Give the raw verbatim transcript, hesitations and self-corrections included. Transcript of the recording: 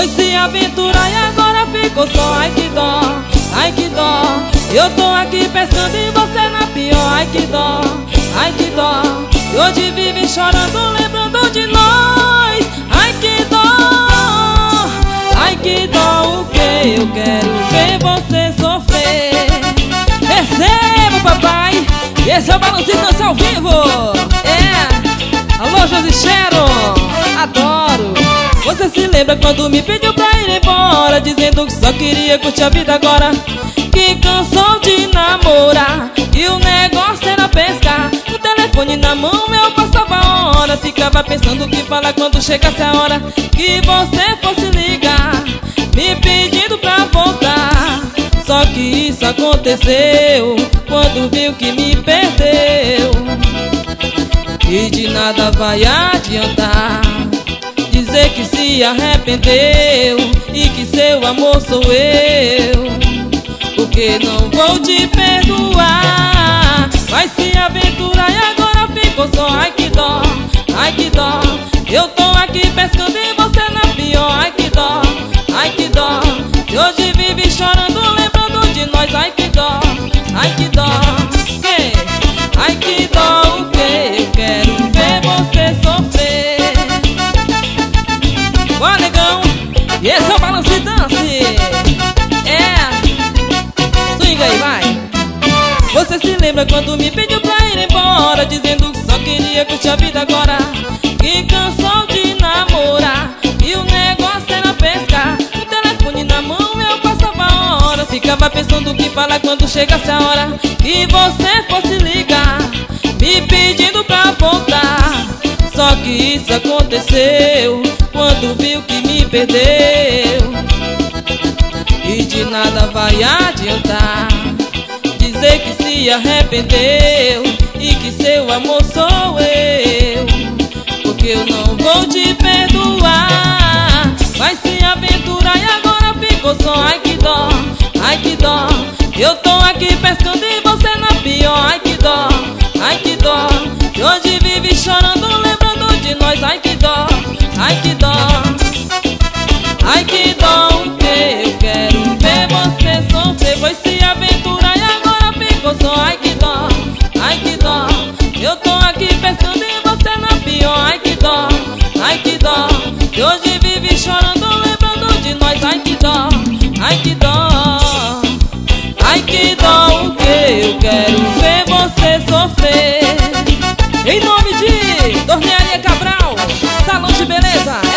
Foi se aventurar e agora ficou só. Ai que dó, ai que dó. Eu tô aqui pescando e você na pior. Ai que dó, ai que dó. E hoje vive chorando, lembrando de nós. Ai que dó, ai que dó. O que eu quero ver você sofrer. Receba, papai. E esse é o Balancinho Dança ao vivo. É, alô, Josi Sharon, adoro. Você se lembra quando me pediu pra ir embora, dizendo que só queria curtir a vida agora, que cansou de namorar e o negócio era pescar. O telefone na mão eu passava a hora, ficava pensando o que falar quando chegasse a hora que você fosse ligar, me pedindo pra voltar. Só que isso aconteceu quando viu que me perdeu, e de nada vai adiantar dizer que se arrependeu e que seu amor sou eu, porque não vou te perdoar. Vai se aventurar e agora ficou só. Ai que dó, ai que dó. Eu tô aqui pescando e você na pior. Ai que dó, ai que dó. E hoje vive chorando, lembrando de nós. Ai que dó, ai que dó. Que? Ai que dó, o que? Eu quero ver você sofrer. Ó, negão, e esse é o Balance Dance. É, swinga aí, vai. Você se lembra quando me pediu pra ir embora, dizendo que só queria curtir a vida agora, que cansou de namorar e o negócio era pescar. O telefone na mão eu passava a hora, ficava pensando o que falar quando chegasse a hora que você fosse ligar, me pedindo pra voltar. Só que isso aconteceu quando viu que me perdeu, e de nada vai adiantar dizer que se arrependeu e que seu amor sou eu, porque eu não vou te perdoar. Vai se aventurar e agora ficou só. Ai que dó, ai que dó. Eu tô aqui pescando e você na pior. Ai que dó, ai que dó. E hoje vive chorando, lembrando de nós. Ai que dó, ai que dó. Ai que dó, o que? Eu quero ver você sofrer. Foi se aventurar e agora ficou só. Ai que dó, ai que dó. Eu tô aqui pescando e você na pior. Ai que dó, ai que dó. E hoje vive chorando, lembrando de nós. Ai que dó, ai que dó. Ai que dó, o que? Eu quero ver você sofrer. Em nome de Dornearia Cabral, salão de beleza.